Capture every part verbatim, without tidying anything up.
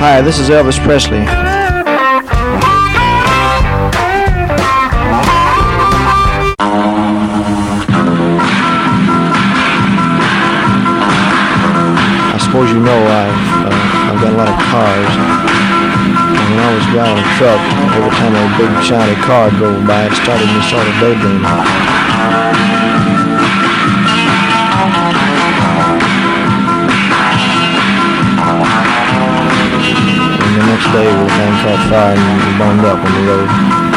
Hi, this is Elvis Presley. I suppose you know I've, uh, I've got a lot of cars. And when I was driving a truck, every time a big shiny car drove by, it started me sort of daydreaming. And the next day, the thing caught fire and burned up on the road.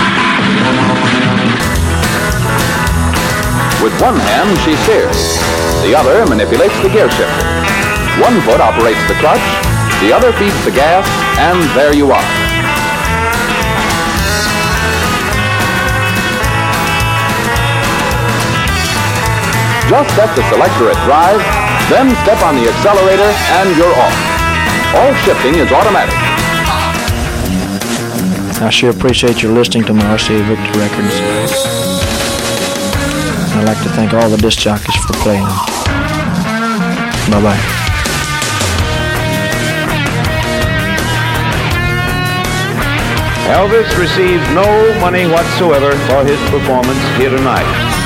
With one hand, she steers. The other manipulates the gear shifter. One foot operates the clutch, the other feeds the gas, and there you are. Just set the selector at drive, then step on the accelerator, and you're off. All shifting is automatic. I sure appreciate your listening to my R C A Victor records. I'd like to thank all the disc jockeys for playing them. Bye-bye. Elvis receives no money whatsoever for his performance here tonight.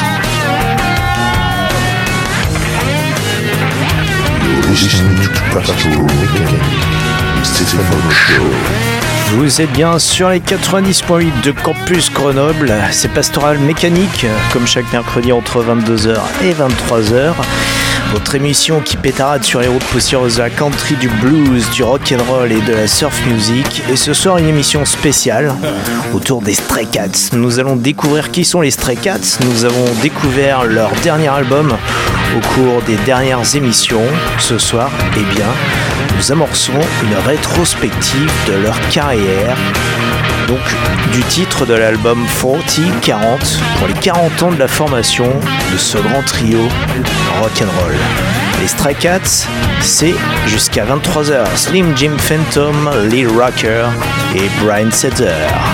You're listening to Pastoral Weekend, Stephen Show. Vous êtes bien sur les quatre-vingt-dix point huit de Campus Grenoble, c'est Pastoral Mécanique, comme chaque mercredi entre vingt-deux heures et vingt-trois heures. Votre émission qui pétarade sur les routes poussiéreuses de la country, du blues, du rock'n'roll et de la surf music. Et ce soir, une émission spéciale autour des Stray Cats. Nous allons découvrir qui sont les Stray Cats. Nous avons découvert leur dernier album au cours des dernières émissions. Ce soir, eh bien, nous amorçons une rétrospective de leur carrière. Donc, du titre de l'album quarante, quarante, pour les quarante ans de la formation de ce grand trio rock'n'roll. Les Stray Cats, c'est jusqu'à vingt-trois heures. Slim Jim Phantom, Lee Rocker et Brian Setzer.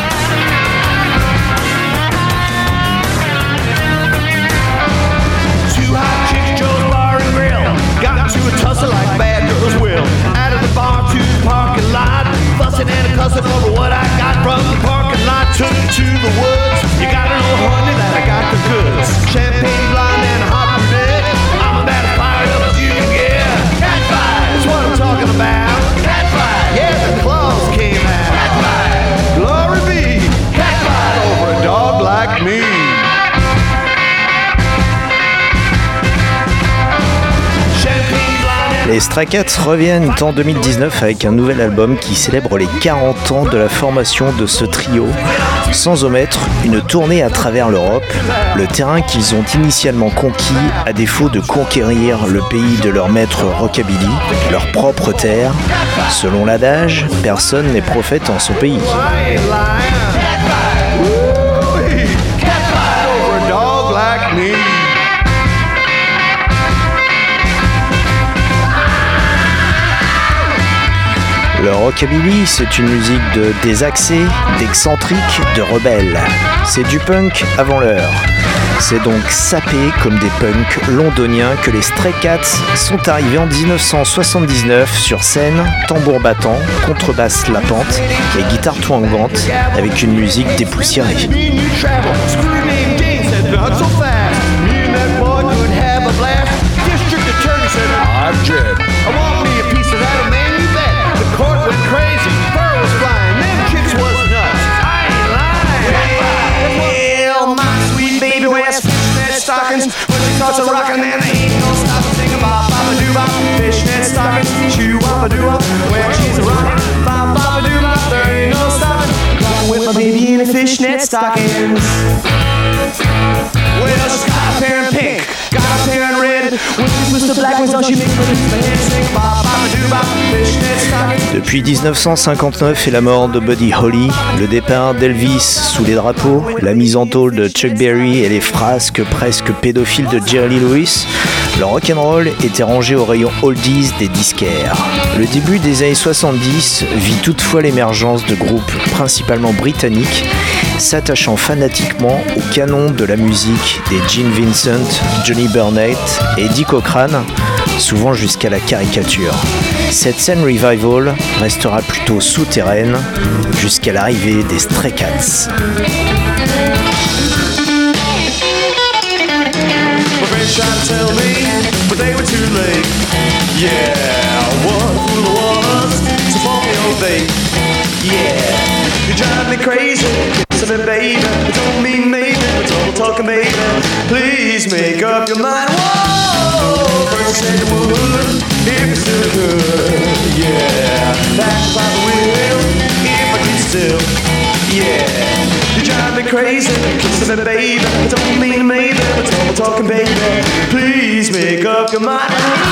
Over what I got from the parking lot, took it to the woods. You gotta know, honey, that I got the goods. Champagne blonde and hot red. I'm about as fired up as you can get. Cat fight is what I'm talking about. Cat fight, yeah, the claws came out. Cat fight, glory be. Cat fight over a dog like me. Les Stray Cats reviennent en deux mille dix-neuf avec un nouvel album qui célèbre les quarante ans de la formation de ce trio, sans omettre une tournée à travers l'Europe, le terrain qu'ils ont initialement conquis à défaut de conquérir le pays de leur maître rockabilly, leur propre terre. Selon l'adage, personne n'est prophète en son pays. Le rockabilly, c'est une musique de désaxé, d'excentrique, de rebelle. C'est du punk avant l'heure. C'est donc sapé comme des punks londoniens que les Stray Cats sont arrivés en dix-neuf cent soixante-dix-neuf sur scène, tambour battant, contrebasse lapante et guitare twangante avec une musique dépoussiérée. Crazy, fur was flying, them chicks was nuts. I ain't lying. Well, my sweet baby wears fishnet stockings. When she starts a rockin', then there ain't no stopping. Sing about Baba Doo Bop, fishnet stockings. Chew Baba Doo Bop, when she's a rockin'. Baba Baba Doo Bop, there ain't no stopping. Rockin' with my baby in the fishnet stockings. Well, she's got a pair in pink, got a pair in red. When she puts the black ones on, she makes my head sing Baba Baba Doo Bop, fishnet stockings. Depuis dix-neuf cent cinquante-neuf et la mort de Buddy Holly, le départ d'Elvis sous les drapeaux, la mise en tôle de Chuck Berry et les frasques presque pédophiles de Jerry Lee Lewis, le rock'n'roll était rangé au rayon oldies des disquaires. Le début des années soixante-dix vit toutefois l'émergence de groupes principalement britanniques s'attachant fanatiquement au canon de la musique des Gene Vincent, Johnny Burnett et Eddie Cochran, souvent jusqu'à la caricature. Cette scène revival restera plutôt souterraine jusqu'à l'arrivée des Stray Cats. Trying to tell me, but they were too late. Yeah, what a fool I was to fall me all day. Yeah, you drive me crazy, kissing me, baby. But don't mean maybe, but don't talking, baby. Please make up your mind. Whoa, first you said you would, if you still could. Yeah, that's about the will, if I can still. Yeah, you drive me crazy, kissing me, baby. I don't mean maybe, but don't talking, baby. Please make up your mind.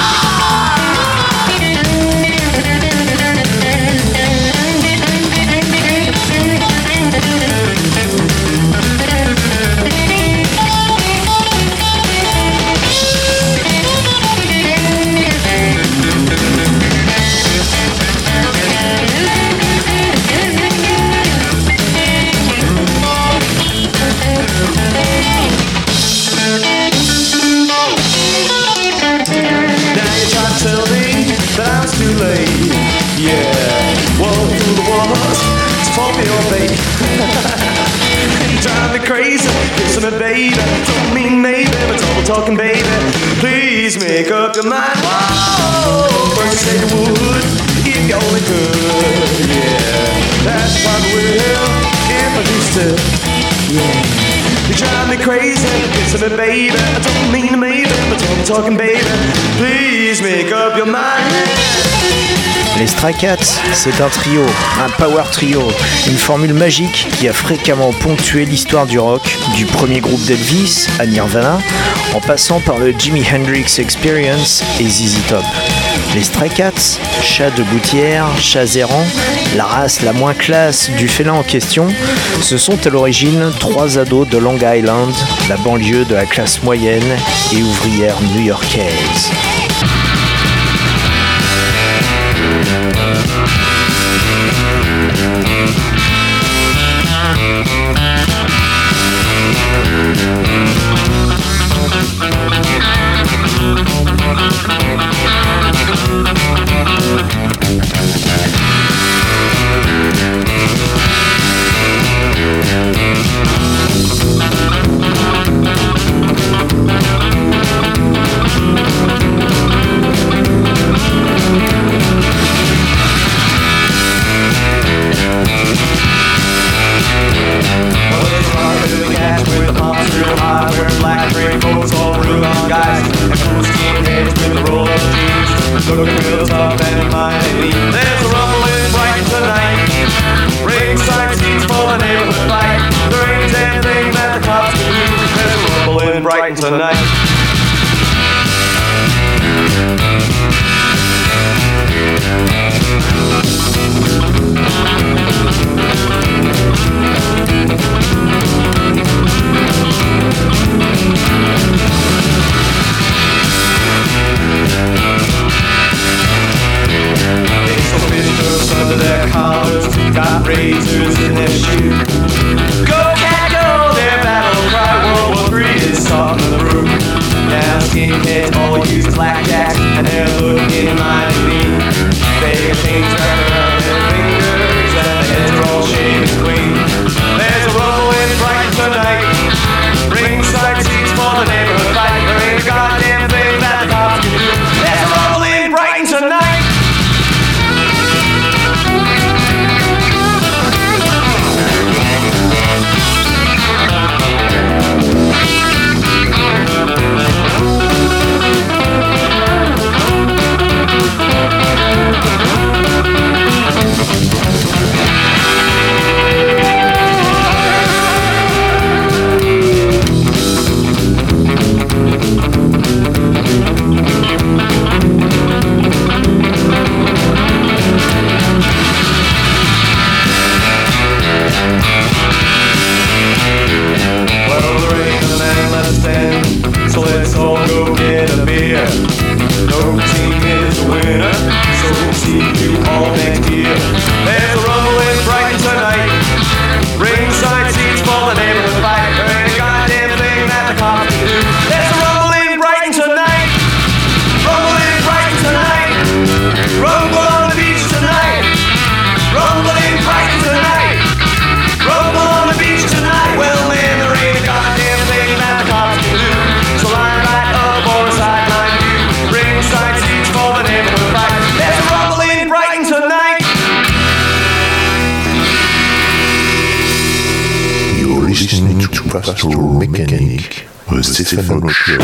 Too late, yeah. Whoa, through the walls to fall me your baby. You drive me crazy, kissing me, baby. Don't mean maybe, but double talking, baby. Please make up your mind. Whoa, first you said you would, if you only could, yeah. That's what I will, if I do still, yeah. You drive me crazy, kissing me, baby. I don't mean maybe, but double talking, baby. Please make up your mind. Les Stray Cats, c'est un trio, un power trio, une formule magique qui a fréquemment ponctué l'histoire du rock, du premier groupe d'Elvis à Nirvana, en passant par le Jimi Hendrix Experience et Z Z Top. Les Stray Cats, chats de gouttière, chats errants, la race la moins classe du félin en question, ce sont à l'origine trois ados de Long Island, la banlieue de la classe moyenne et ouvrière new-yorkaise. Tonight. Under their collars, got razors in their shoes. Go, cat, go, their battle cry. World War Three is starting to brew. Pastoral Mechanic, The Stephen Show.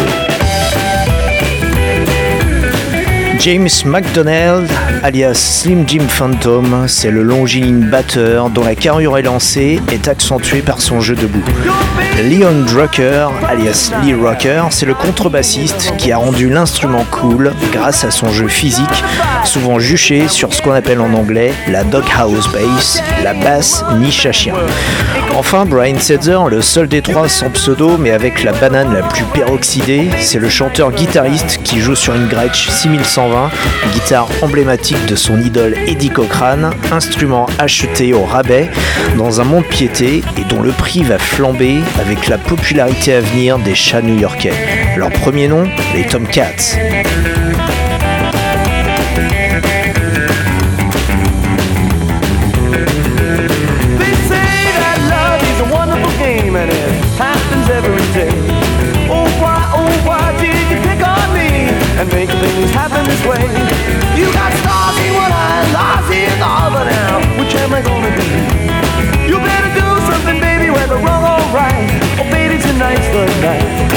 James McDonald, alias Slim Jim Phantom, c'est le longiligne batteur dont la carrure élancée est accentuée par son jeu debout. Leon Drucker, alias Lee Rocker, c'est le contrebassiste qui a rendu l'instrument cool grâce à son jeu physique, souvent juché sur ce qu'on appelle en anglais la doghouse bass, la basse niche à chien. Enfin, Brian Setzer, le seul des trois sans pseudo mais avec la banane la plus peroxydée, c'est le chanteur-guitariste qui joue sur une Gretsch six mille cent vingt, guitare emblématique de son idole Eddie Cochran, instrument acheté au rabais dans un mont-de-piété et dont le prix va flamber avec la popularité à venir des chats new-yorkais. Leur premier nom, les Tomcats. And make things happen this way. You got stars in one eye, stars in the other now. Which am I gonna be? You better do something, baby, whether wrong or right. Oh, baby, tonight's the night.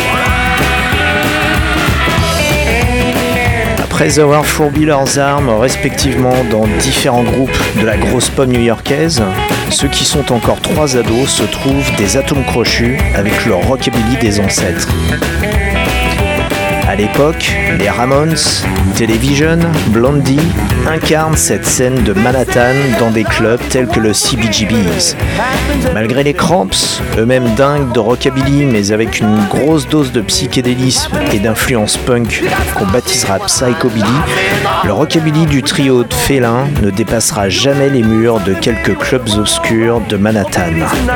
Après avoir fourbi leurs armes respectivement dans différents groupes de la grosse pop new-yorkaise, ceux qui sont encore trois ados se trouvent des atomes crochus avec leur rockabilly des ancêtres. À l'époque, les Ramones, Television, Blondie incarnent cette scène de Manhattan dans des clubs tels que le C B G B's. Malgré les Cramps, eux-mêmes dingues de rockabilly mais avec une grosse dose de psychédélisme et d'influence punk qu'on baptisera psychobilly, le rockabilly du trio de félins ne dépassera jamais les murs de quelques clubs obscurs de Manhattan.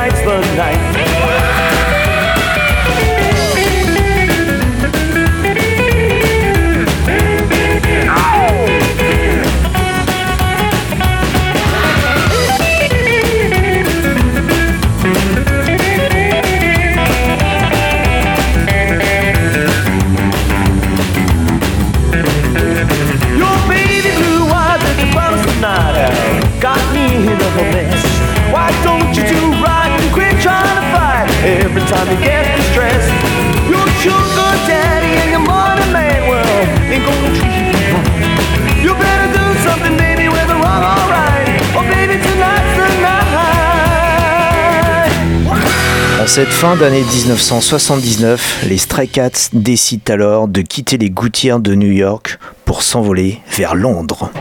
Every time you get distressed, your sugar daddy and your money man, well, ain't gonna treat you wrong. You better do something, baby, whether wrong or right. Oh, baby, tonight's the night. En cette fin d'année dix-neuf cent soixante-dix-neuf, les Stray Cats décident alors de quitter les gouttières de New York pour s'envoler vers Londres.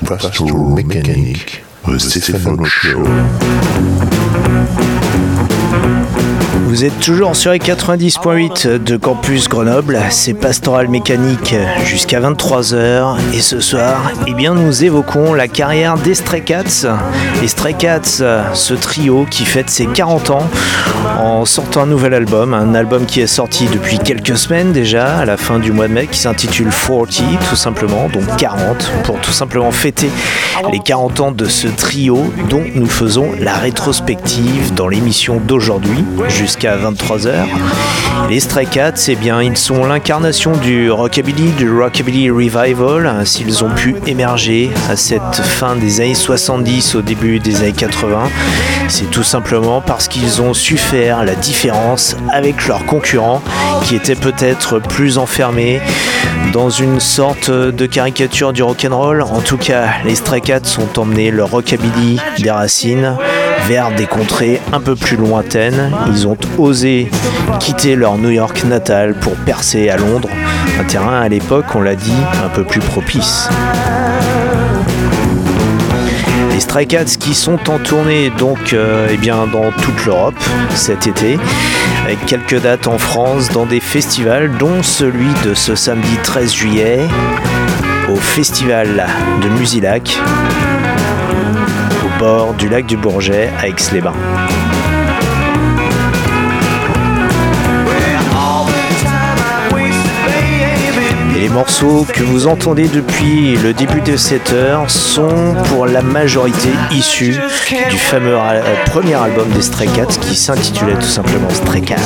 Pastoral Mechanic, the Stephen Show. Vous êtes toujours sur les quatre-vingt-dix point huit de Campus Grenoble, c'est Pastoral Mécanique jusqu'à vingt-trois heures et ce soir, eh bien, nous évoquons la carrière des Stray Cats. Les Stray Cats, ce trio qui fête ses quarante ans en sortant un nouvel album, un album qui est sorti depuis quelques semaines déjà, à la fin du mois de mai, qui s'intitule quarante tout simplement, donc quarante, pour tout simplement fêter les quarante ans de ce trio dont nous faisons la rétrospective dans l'émission d'aujourd'hui jusqu'à vingt-trois heures. Les Stray Cats, eh bien, ils sont l'incarnation du rockabilly, du rockabilly revival, s'ils ont pu émerger à cette fin des années soixante-dix, au début des années quatre-vingts. C'est tout simplement parce qu'ils ont su faire la différence avec leurs concurrents qui étaient peut-être plus enfermés dans une sorte de caricature du rock'n'roll. En tout cas, les Stray Cats ont emmené le rockabilly des racines vers des contrées un peu plus lointaines. Ils ont osé quitter leur New York natal pour percer à Londres, un terrain à l'époque, on l'a dit, un peu plus propice. Les Stray Cats qui sont en tournée donc euh, eh bien, dans toute l'Europe cet été, avec quelques dates en France dans des festivals, dont celui de ce samedi treize juillet au festival de Musilac, au bord du lac du Bourget à Aix-les-Bains. Et les morceaux que vous entendez depuis le début de cette heure sont pour la majorité issus du fameux al- premier album des Stray Cats qui s'intitulait tout simplement Stray Cats.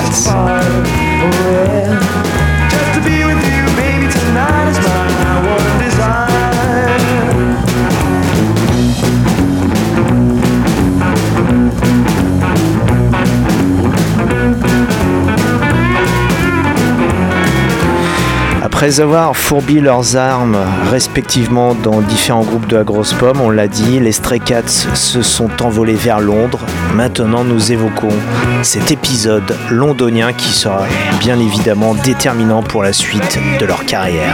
Après avoir fourbi leurs armes respectivement dans différents groupes de la grosse pomme, on l'a dit, les Stray Cats se sont envolés vers Londres. Maintenant, nous évoquons cet épisode londonien qui sera bien évidemment déterminant pour la suite de leur carrière.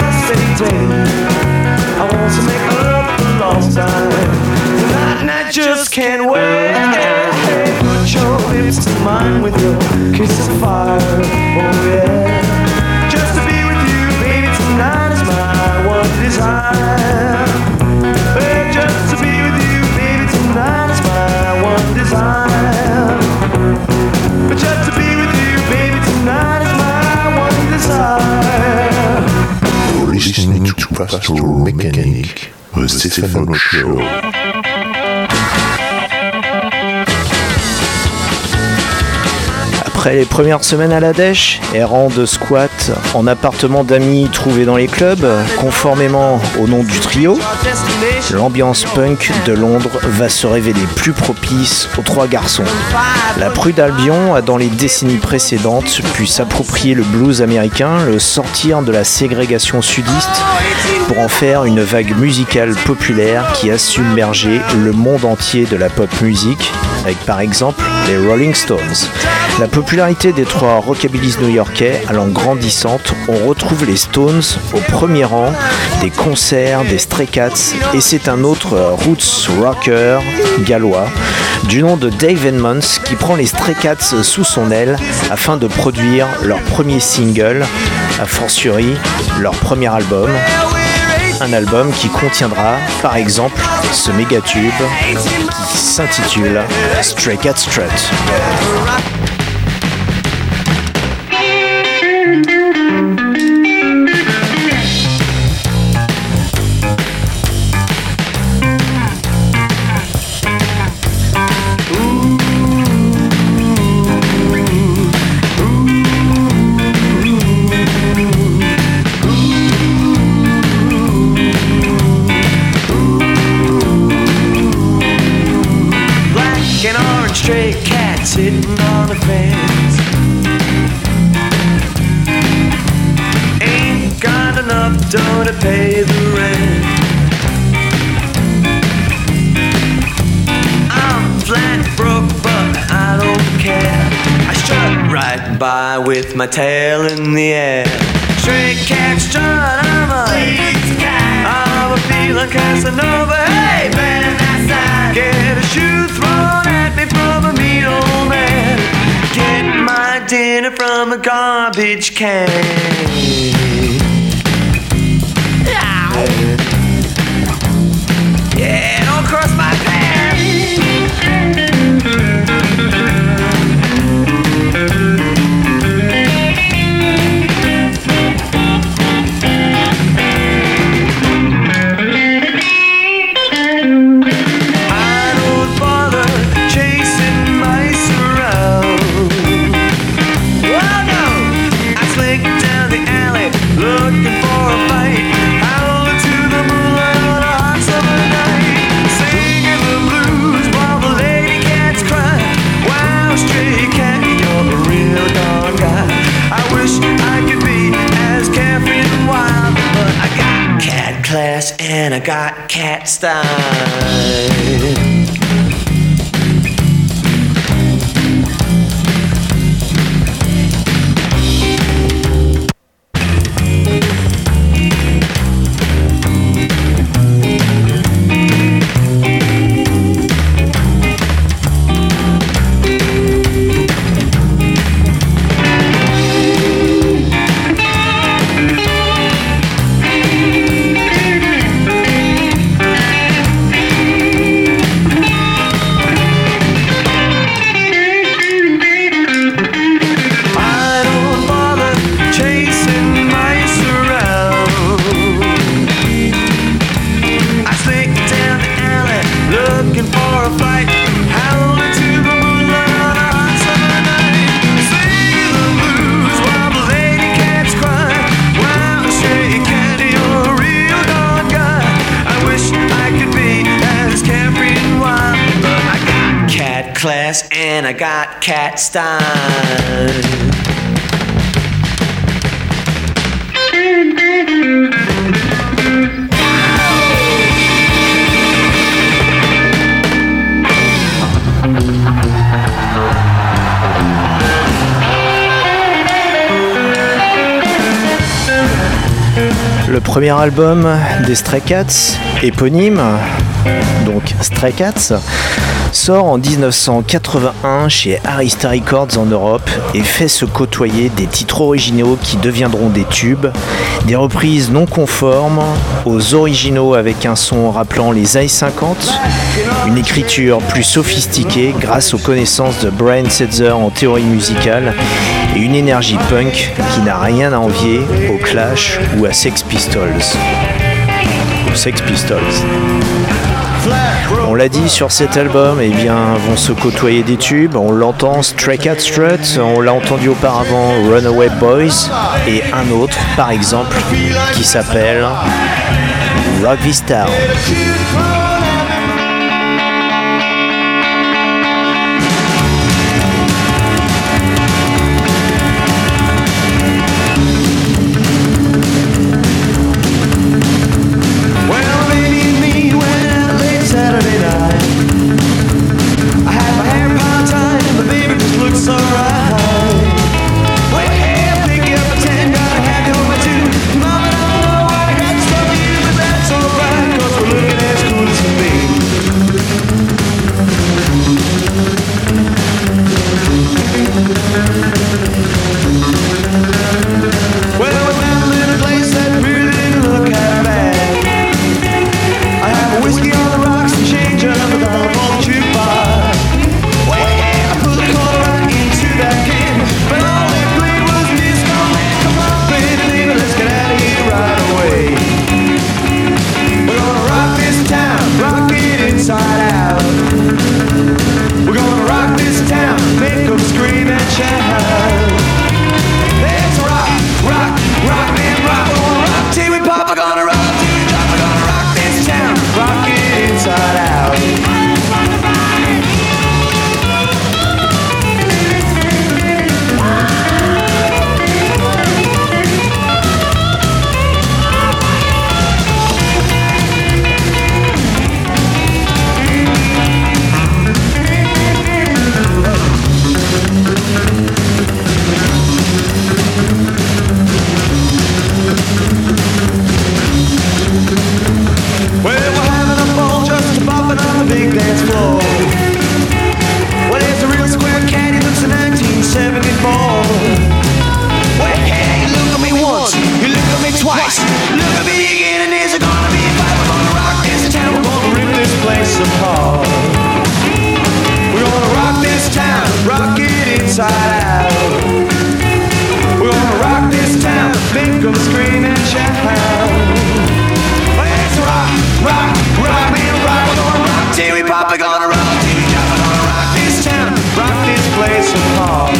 Desire. Hey, just to be with you, baby, tonight is my one desire. Just to be with you, baby, tonight is my one desire. You're listening to Pastoral Mechanic, the Stephen Show. Après les premières semaines à la dèche, errant de squat en appartement d'amis trouvés dans les clubs, conformément au nom du trio, l'ambiance punk de Londres va se révéler plus propice aux trois garçons. La prude Albion a dans les décennies précédentes pu s'approprier le blues américain, le sortir de la ségrégation sudiste pour en faire une vague musicale populaire qui a submergé le monde entier de la pop music, avec par exemple les Rolling Stones. La popularité des trois rockabillys new-yorkais allant grandissante, on retrouve les Stones au premier rang des concerts des Stray Cats et c'est un autre roots rocker gallois du nom de Dave Edmonds qui prend les Stray Cats sous son aile afin de produire leur premier single, a fortiori leur premier album. Un album qui contiendra par exemple ce méga tube qui s'intitule Stray Cat Strut. Stray cats sitting on the fence. Ain't got enough dough to pay the rent. I'm flat broke, but I don't care. I strut right by with my tail in the air. Stray cat strut, I'm a, I'm a feel like Casanova. Hey, man, outside. Get a shoe thrown at me from a mean old man. Get my dinner from a garbage can. Yeah, don't cross my path. And I got cat style. And I got cat style. Le premier album des Stray Cats, éponyme, donc Stray Cats, sort en dix-neuf cent quatre-vingt-un chez Arista Records en Europe et fait se côtoyer des titres originaux qui deviendront des tubes, des reprises non conformes aux originaux avec un son rappelant les années cinquante, une écriture plus sophistiquée grâce aux connaissances de Brian Setzer en théorie musicale et une énergie punk qui n'a rien à envier aux Clash ou à Sex Pistols. Aux Sex Pistols. On l'a dit, sur cet album, eh bien, vont se côtoyer des tubes. On l'entend, Stray Cat Strut, on l'a entendu auparavant, Runaway Boys, et un autre, par exemple, qui s'appelle Rock This Town. dance floor. Well, there's a real square cat, he looks a nineteen seventy-four. Well, hey, look at me once, you look at me twice, look at me again, and there's gonna be a fight. We're gonna rock this town, we're gonna rip this place apart. We're gonna rock this town, rock it inside out. We're gonna rock this town, make them scream and shout. Let's rock, rock, rock, man, rock. We're gonna rock till we pop, we're gonna rock till we drop. We're gonna rock this town, rock this place apart.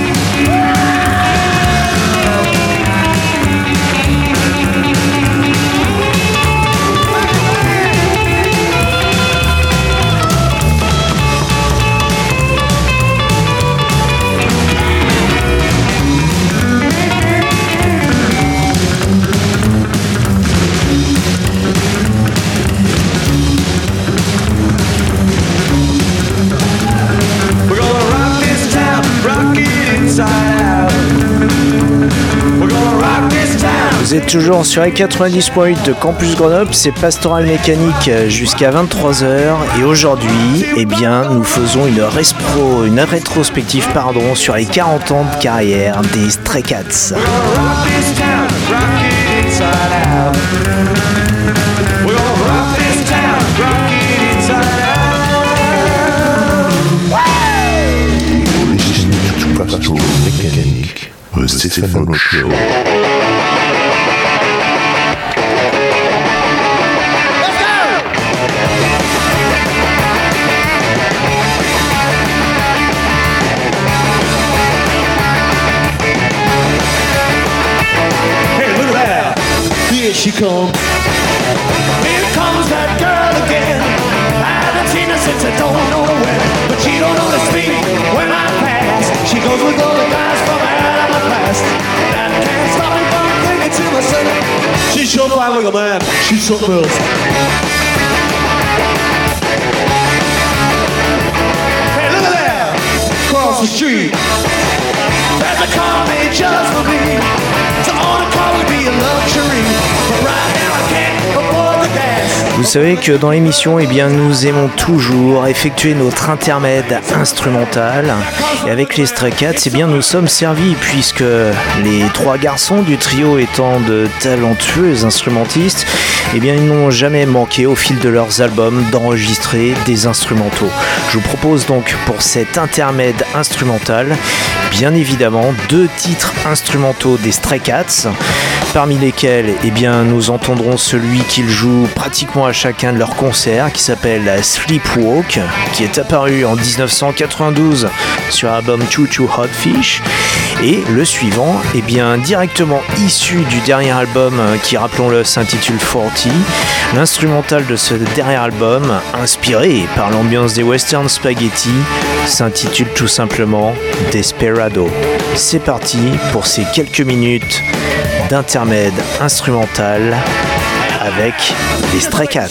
Vous êtes toujours sur les quatre-vingt-dix point huit de Campus Grenoble, c'est Pastoral Mécanique jusqu'à vingt-trois heures et aujourd'hui, eh bien, nous faisons une, respro, une rétrospective pardon, sur les quarante ans de carrière des Stray Cats. Pastoral Mécanique, the Stephen Show. Here she comes. Here comes that girl again. I haven't seen her since I don't know when, but she don't notice me when I pass. She goes with all the guys from out of my past. That can't stop me from thinking to myself. She's sure fine like a man. She's something else. Hey, look at that! Across the street. There's a car made just for me. To own a car would be a luxury. But right now I can't afford the gas. Vous savez que dans l'émission, eh bien, nous aimons toujours effectuer notre intermède instrumental. Et avec les Stray Cats, eh bien, nous sommes servis puisque les trois garçons du trio étant de talentueux instrumentistes, eh bien, ils n'ont jamais manqué au fil de leurs albums d'enregistrer des instrumentaux. Je vous propose donc pour cet intermède instrumental, bien évidemment, deux titres instrumentaux des Stray Cats, parmi lesquels eh bien, nous entendrons celui qu'ils jouent pratiquement à chacun de leurs concerts, qui s'appelle Sleepwalk, qui est apparu en dix-neuf cent quatre-vingt-douze sur l'album Choo Choo Hot Fish, et le suivant, eh bien, directement issu du dernier album qui, rappelons-le, s'intitule forty, l'instrumental de ce dernier album, inspiré par l'ambiance des Western Spaghetti, s'intitule tout simplement Desperado. C'est parti pour ces quelques minutes d'intermède instrumental avec les Stray Cats.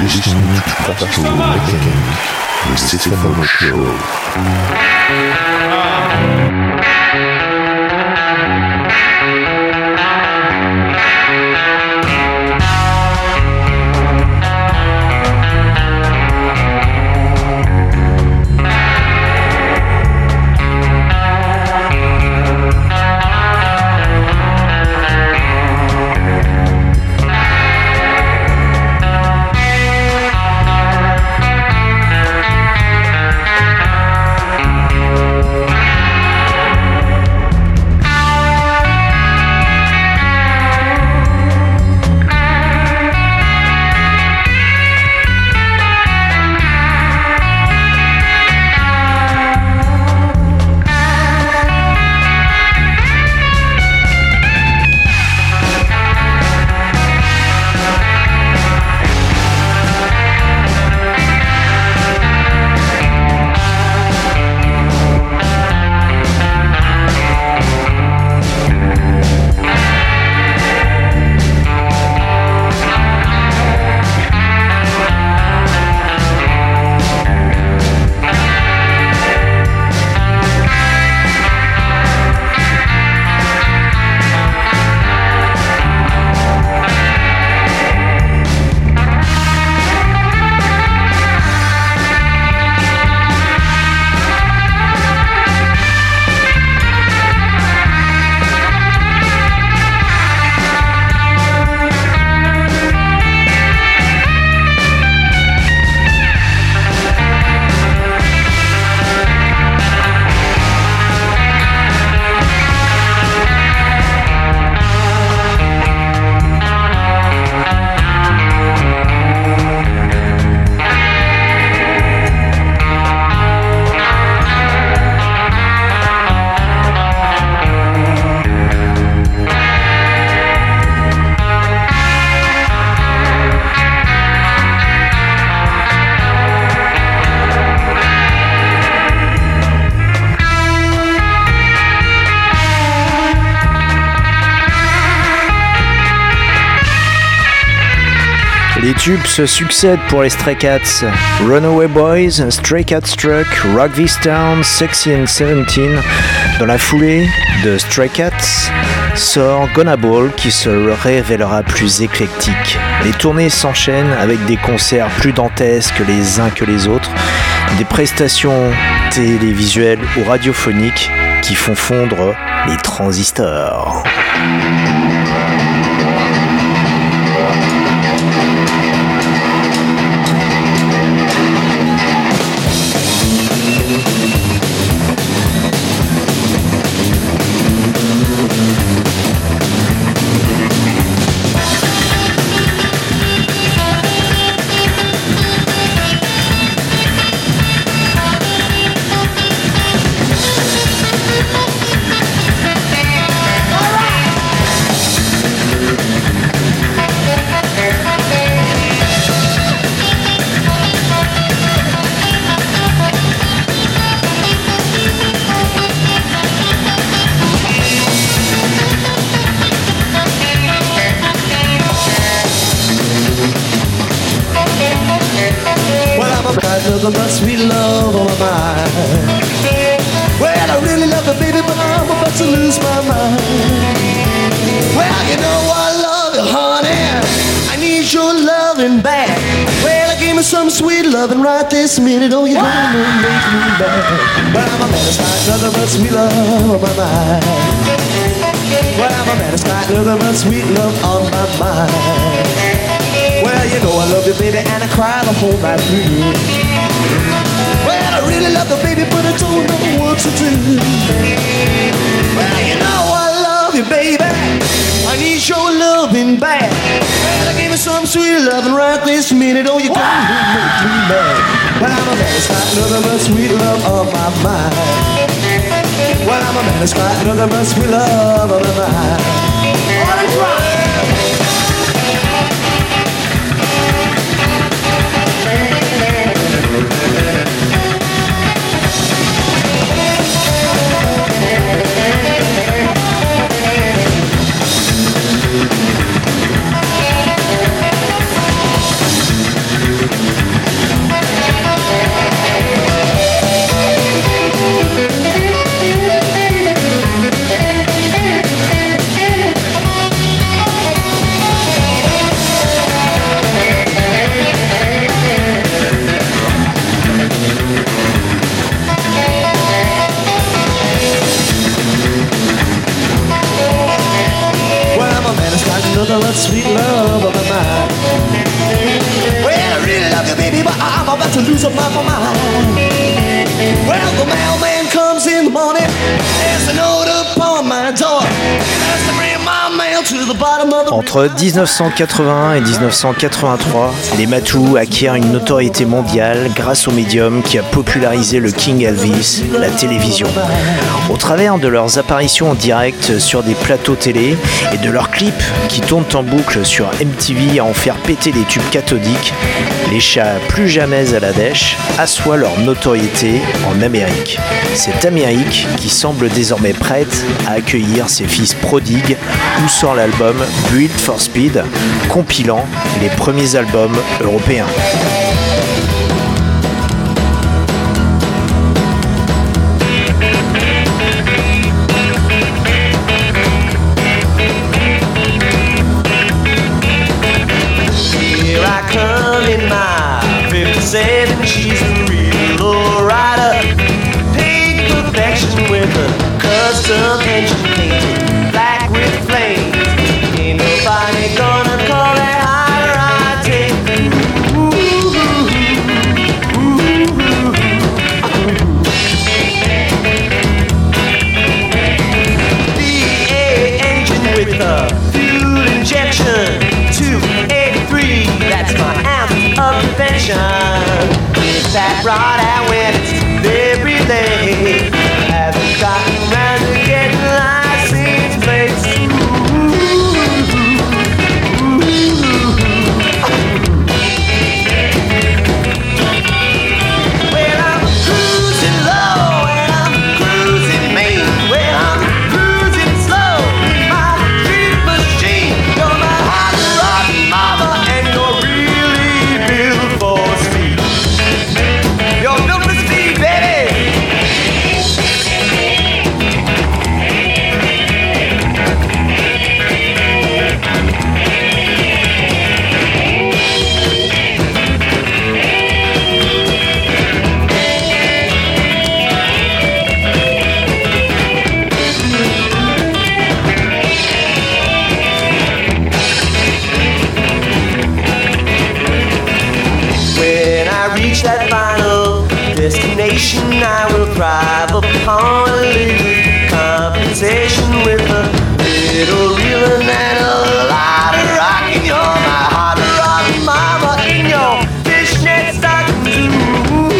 listening to Pastoral Mechanic, the Stefano Show. Les tubes se succèdent pour les Stray Cats. Runaway Boys, Stray Cat Struck, Rock This Town, Sexy and Seventeen. Dans la foulée de Stray Cats sort Gonna Ball qui se révélera plus éclectique. Les tournées s'enchaînent avec des concerts plus dantesques les uns que les autres, des prestations télévisuelles ou radiophoniques qui font fondre les transistors. But sweet love on my mind. Well, I really love the baby, but I'm about to lose my mind. Well, you know I love you, honey. I need your loving back. Well, I gave me some sweet loving right this minute. Oh, you're gonna make me back. Well, I'm a man that's got nothing but sweet love on my mind. Well, I'm a man that's got nothing but sweet love on my mind. Well, you know I love you, baby, and I cry the whole night through. Well, I really love the baby, but I don't know what to do. Well, you know I love you, baby. I need your loving back. Well, I gave you some sweet loving right this minute. Oh, you're gonna make me mad. Well, I'm a man that's got nothing but sweet love on my mind. Well, I'm a man that's got nothing but sweet love on my mind. Oh, that's right. I'm about to lose my mind. Well, the mailman comes in the morning, there's a note upon my door. There's to bring my mail to the bottom of the Entre dix-neuf cent quatre-vingt-un et dix-neuf cent quatre-vingt-trois, les Matous acquièrent une notoriété mondiale grâce au médium qui a popularisé le King Elvis, la télévision. Au travers de leurs apparitions en direct sur des plateaux télé et de leurs clips qui tournent en boucle sur M T V à en faire péter les tubes cathodiques, les chats plus jamais à la dèche assoient leur notoriété en Amérique. C'est Amérique qui semble désormais prête à accueillir ses fils prodigues, où sort l'album Built for Speed, compilant les premiers albums européens. Here I come in my fifty-seven, she's a real lowrider. Pink perfection with a custom engine painted black with flames. Ain't nobody gonna call that higher, I take. Ooh, ooh, ooh. V eight engine with a fuel injection, two eighty-three, that's my ounce of prevention. It's that rod out when it's very late. Haven't gotten round to getting license plates. Well, I'm cruising low and I'm cruising main. Well, I'm cruising slow in my street machine. You're my hot rod mama and you're really built for speed. You're built for speed, baby. When I reach that final destination, I will thrive upon a little compensation with a little reeling and a lot of rocking. You're my hot rod mama in your fishnet stockings. Ooh,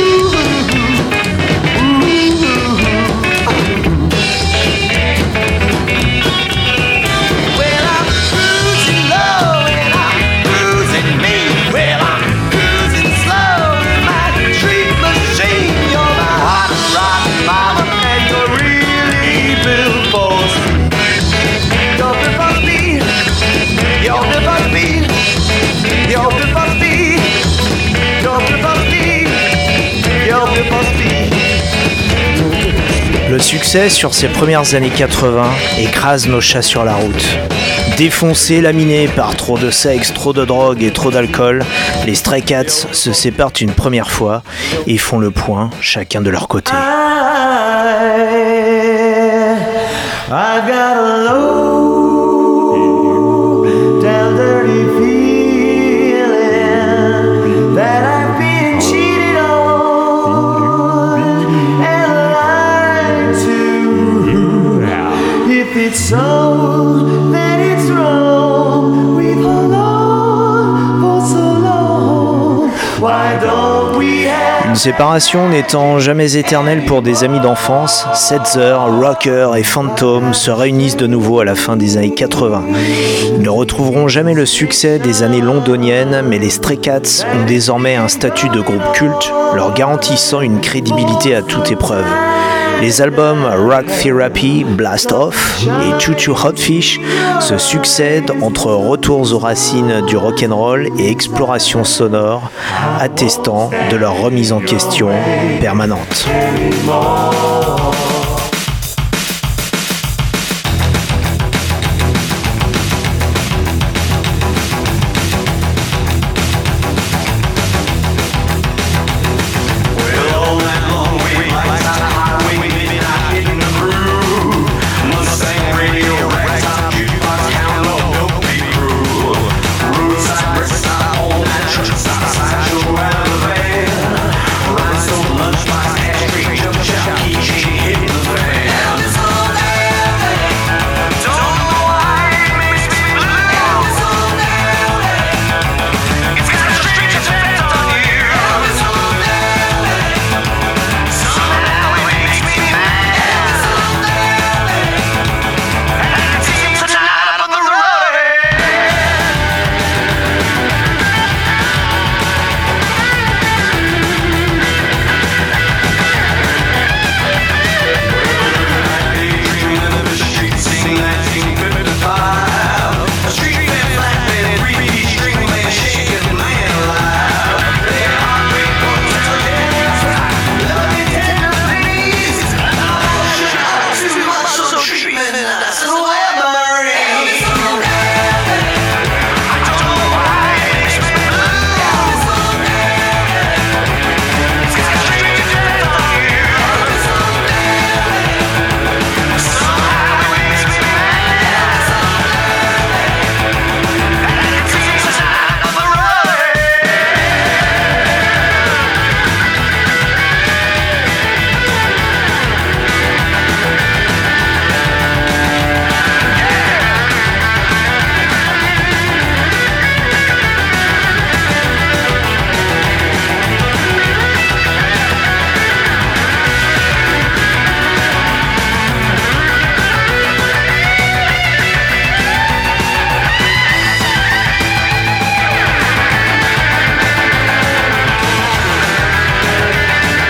well, I'm cruising low and I'm cruising mean. Well, I'm cruising slow in my street machine. You're my hot rod mama and you're really built for speed. You're built for speed. You're built for speed. You're built for speed. You're built for speed. You're built for speed. Le succès sur ces premières années quatre-vingts écrase nos chats sur la route. Défoncés, laminés par trop de sexe, trop de drogue et trop d'alcool, les Stray Cats se séparent une première fois et font le point, chacun de leur côté. I, I got a low down dirty feeling that I've been cheated on and lied to. If it's so, then it's wrong. We've hung on for so long. Why don't we have Une séparation n'étant jamais éternelle pour des amis d'enfance, Setzer, Rocker et Phantom se réunissent de nouveau à la fin des années quatre-vingts. Ils ne retrouveront jamais le succès des années londoniennes, mais les Stray Cats ont désormais un statut de groupe culte, leur garantissant une crédibilité à toute épreuve. Les albums Rock Therapy, Blast Off et Choo Choo Hot Fish se succèdent entre retours aux racines du rock'n'roll et explorations sonores, attestant de leur remise en question permanente. Rootside,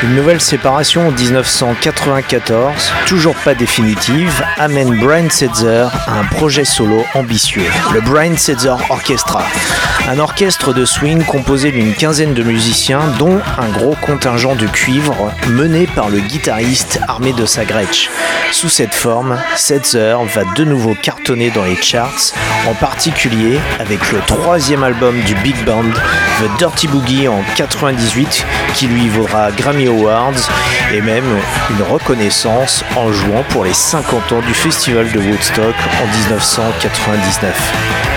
Une nouvelle séparation en dix-neuf cent quatre-vingt-quatorze, toujours pas définitive, amène Brian Setzer à un projet solo ambitieux, le Brian Setzer Orchestra. Un orchestre de swing composé d'une quinzaine de musiciens, dont un gros contingent de cuivre mené par le guitariste armé de sa Gretsch. Sous cette forme, Setzer va de nouveau cartonner dans les charts, en particulier avec le troisième album du Big Band, The Dirty Boogie en quatre-vingt-dix-huit, qui lui vaudra Grammy Awards et même une reconnaissance en jouant pour les cinquante ans du festival de Woodstock en dix-neuf cent quatre-vingt-dix-neuf.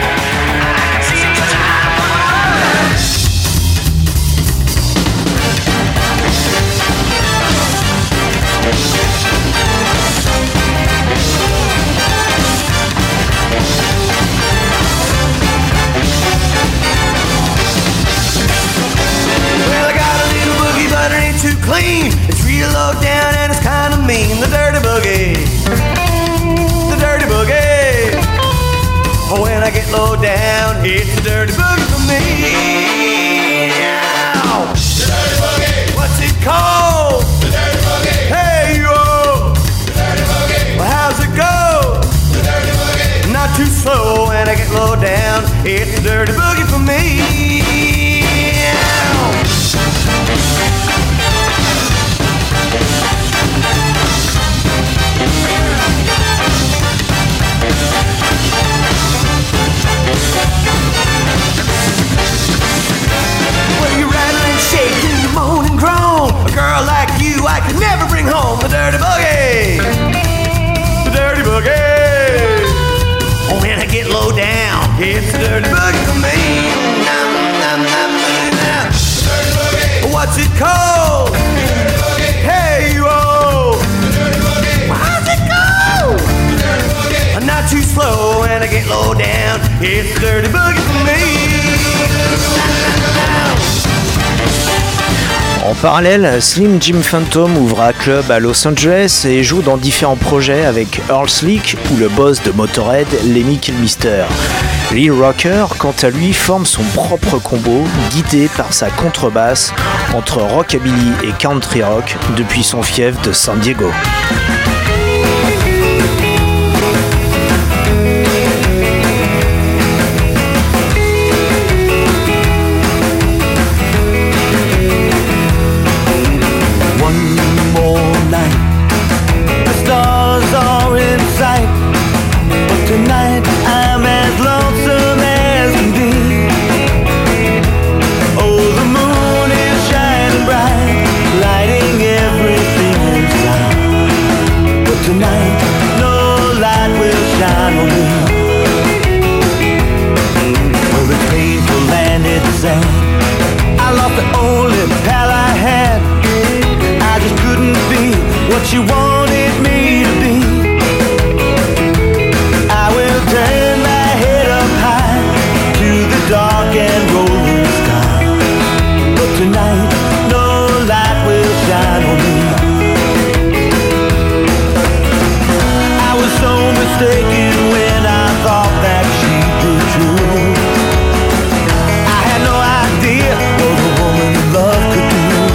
Clean, it's real low down and it's kind of mean. The dirty boogie, the dirty boogie. Oh, when I get low down, it's the dirty boogie for me. Ow. The dirty boogie. What's it called? The dirty boogie. Hey yo. The dirty boogie. Well, how's it go? The dirty boogie. Not too slow when I get low down. It's the dirty boogie for me. Ow. Well, you rattle and shake and you moan and groan. A girl like you I could never bring home. The dirty boogie, the dirty boogie. Oh, when I get low down, it's the dirty boogie for me. Nom, nom, nom, nom, nom. The dirty boogie. What's it called? The dirty boogie. Hey, yo. The dirty boogie. How's it go? The dirty boogie. I'm not too slow when I get low down. It's the dirty boogie for me. En parallèle, Slim Jim Phantom ouvre un club à Los Angeles et joue dans différents projets avec Earl Slick ou le boss de Motorhead, Lemmy Kilmister. Lee Rocker, quant à lui, forme son propre combo, guidé par sa contrebasse entre rockabilly et country rock depuis son fief de San Diego. You wanted me to be. I will turn my head up high to the dark and rolling sky. But tonight, no light will shine on me. I was so mistaken when I thought that she'd be true. I had no idea what a woman in love could do.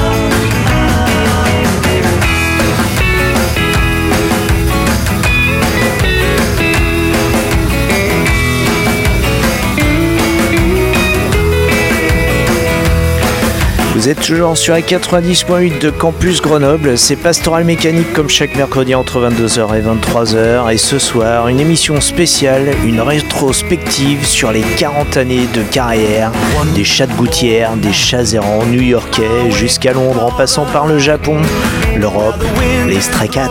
Vous êtes toujours sur les quatre-vingt-dix point huit de Campus Grenoble, c'est Pastoral Mécanique comme chaque mercredi entre vingt-deux heures et vingt-trois heures, et ce soir une émission spéciale, une rétrospective sur les quarante années de carrière des chats de gouttière, des chats errants new-yorkais jusqu'à Londres en passant par le Japon, l'Europe, les Stray Cats.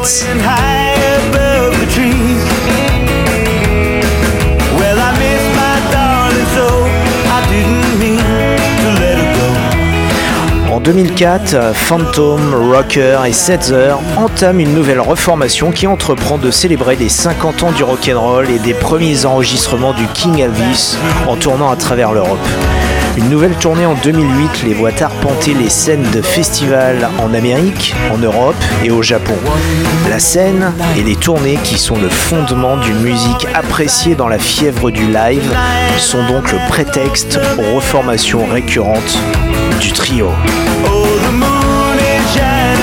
En deux mille quatre, Phantom, Rocker et Setzer entament une nouvelle reformation qui entreprend de célébrer les cinquante ans du rock'n'roll et des premiers enregistrements du King Elvis en tournant à travers l'Europe. Une nouvelle tournée en deux mille huit les voit arpenter les scènes de festivals en Amérique, en Europe et au Japon. La scène et les tournées qui sont le fondement d'une musique appréciée dans la fièvre du live sont donc le prétexte aux reformations récurrentes du trio. Oh, the moon is shining.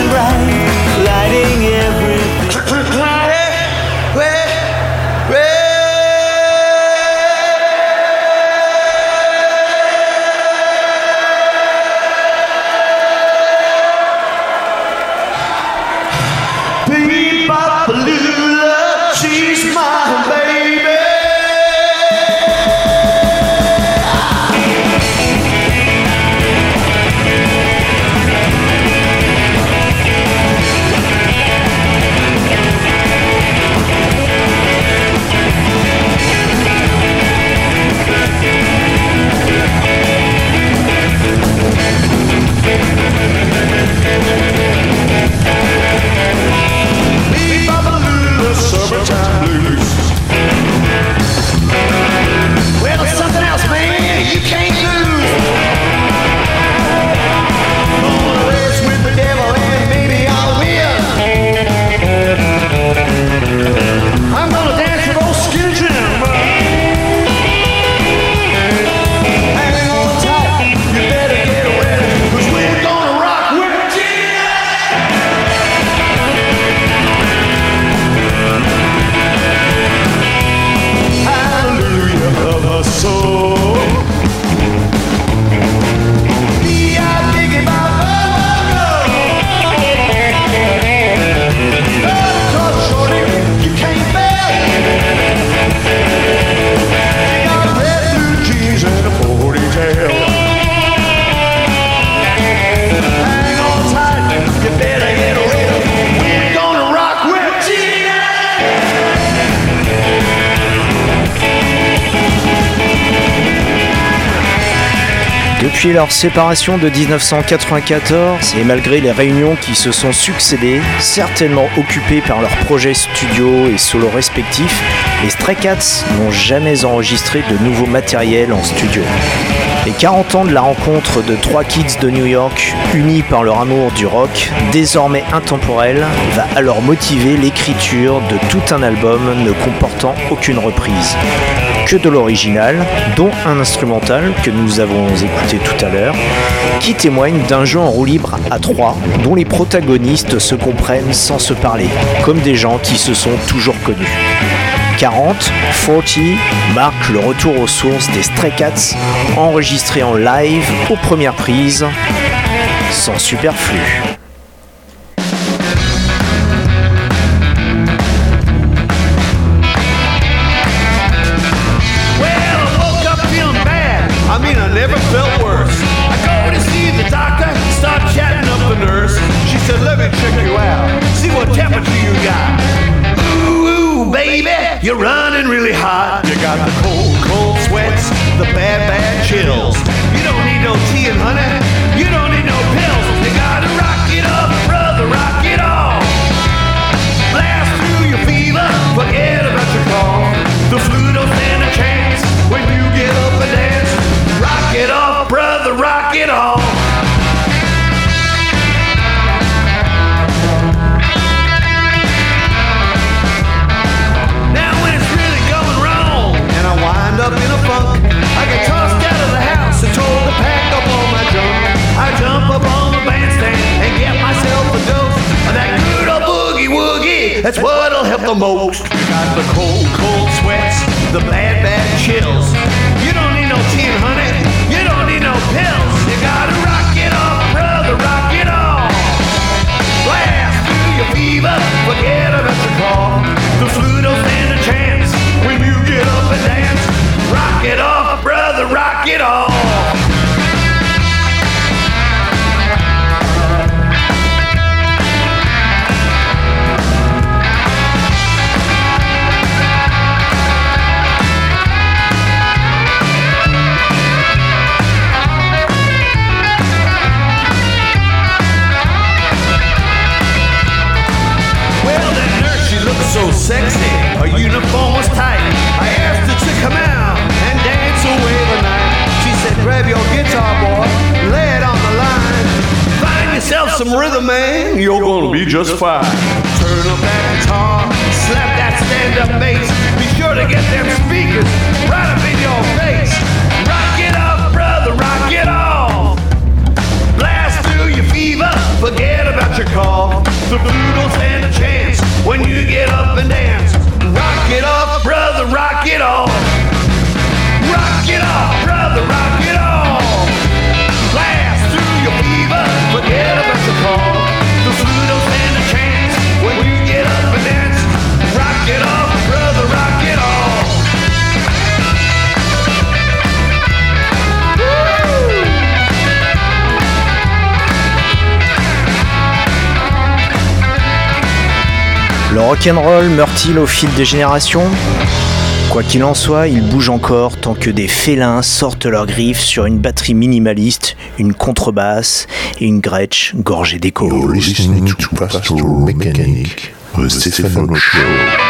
Depuis leur séparation de dix-neuf cent quatre-vingt-quatorze et malgré les réunions qui se sont succédées, certainement occupés par leurs projets studio et solo respectifs, les Stray Cats n'ont jamais enregistré de nouveau matériel en studio. Les quarante ans de la rencontre de trois kids de New York, unis par leur amour du rock, désormais intemporel, va alors motiver l'écriture de tout un album ne comportant aucune reprise. Que de l'original, dont un instrumental que nous avons écouté tout à l'heure, qui témoigne d'un jeu en roue libre à trois, dont les protagonistes se comprennent sans se parler, comme des gens qui se sont toujours connus. quarante, quarante marque le retour aux sources des Stray Cats, enregistrés en live aux premières prises, sans superflu. You're running really hot. You got the cold, cold sweats, the bad, bad chills. You don't need no tea and honey. You don't need no pills. You gotta rock it up, brother, rock it off. Blast through your fever, forget about your cough. The flu don't stand a chance when you get up and dance. Rock it off, brother, rock it off. Up in a funk, I get tossed out of the house and told to pack up all my junk. I jump up on the bandstand and get myself a dose of that good old boogie woogie. That's what'll help the most. You got the cold, cold sweats, the bad, bad chills. You don't need no tea and honey. You don't need no pills. You gotta rock it off, brother, rock it off. Blast through your fever, forget about your cough. The flu don't stand a chance when you get up and dance. Rock it off, brother, rock it off. Well, that nurse, she looked so sexy. Her uniform was tight. I asked her to come out and dance away the night. She said, grab your guitar, boy, lay it on the line. Find yourself some rhythm, man, you're gonna be just fine. Turn up that guitar, slap that stand-up bass. Be sure to get them speakers right up in your face. Rock it off, brother, rock it off. Blast through your fever, forget about your cough. The flu don't stand a chance when you get up and dance. Rock it off, brother, rock it off. Rock it off, brother, rock it off. Blast through your fever, forget about your cough. The flu don't stand a chance when you get up and dance. Rock it off, brother, rock it off. Woo! Le rock'n'roll meurt-il au fil des générations ? Quoi qu'il en soit, il bouge encore tant que des félins sortent leurs griffes sur une batterie minimaliste, une contrebasse et une Gretsch gorgée d'écho. You're listening to Pastoral Mechanic, the Stefano Show.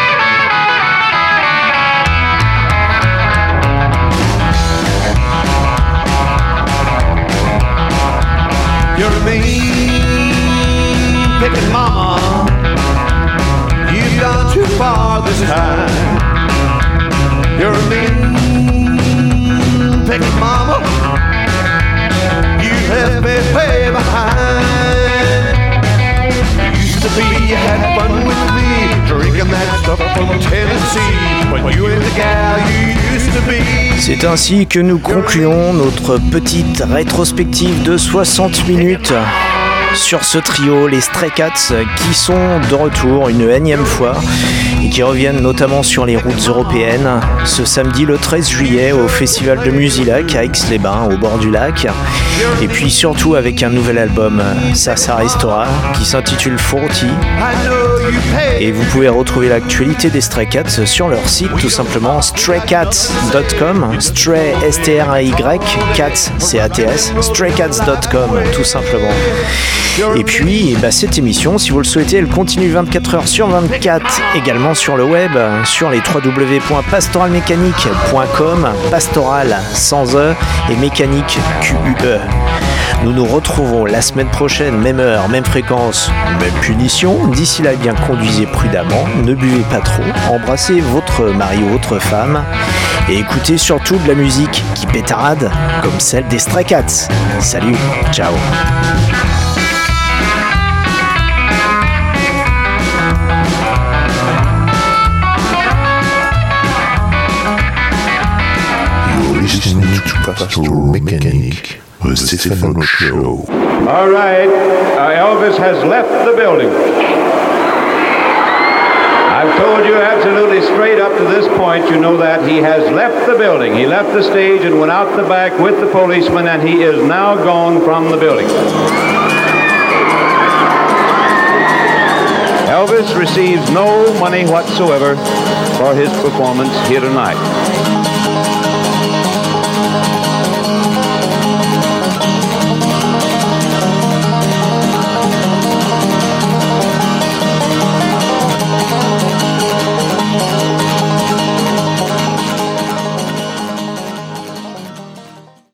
You're a mean picking mama. You've gone too far this time. You're a mean picking mama. You left me way behind. Used to be you had fun with me, drinking that stuff from Tennessee. When you and the gal you used to be. C'est ainsi que nous concluons notre petite rétrospective de soixante minutes sur ce trio, les Stray Cats, qui sont de retour une énième fois et qui reviennent notamment sur les routes européennes ce samedi le treize juillet au festival de Musilac à Aix-les-Bains au bord du lac, et puis surtout avec un nouvel album, ça ça restera, qui s'intitule forty, et vous pouvez retrouver l'actualité des Stray Cats sur leur site tout simplement stray cats dot com, Stray S T R A Y, Cats C A T S, stray cats dot com tout simplement. Et puis bah, cette émission, si vous le souhaitez, elle continue vingt-quatre heures sur vingt-quatre également sur le web, sur les w w w point pastoral mécanique point com, pastoral sans E et mécanique Q U E. Nous nous retrouvons la semaine prochaine, même heure, même fréquence, même punition. D'ici là, bien conduisez prudemment, ne buvez pas trop, embrassez votre mari ou votre femme et écoutez surtout de la musique qui pétarade comme celle des Stray Cats. Salut, ciao. Listening to Pastoral Mechanic, the Stefano Show. All right, uh, Elvis has left the building. I've told you absolutely straight up to this point, you know that he has left the building. He left the stage and went out the back with the policeman, and he is now gone from the building. Elvis receives no money whatsoever for his performance here tonight.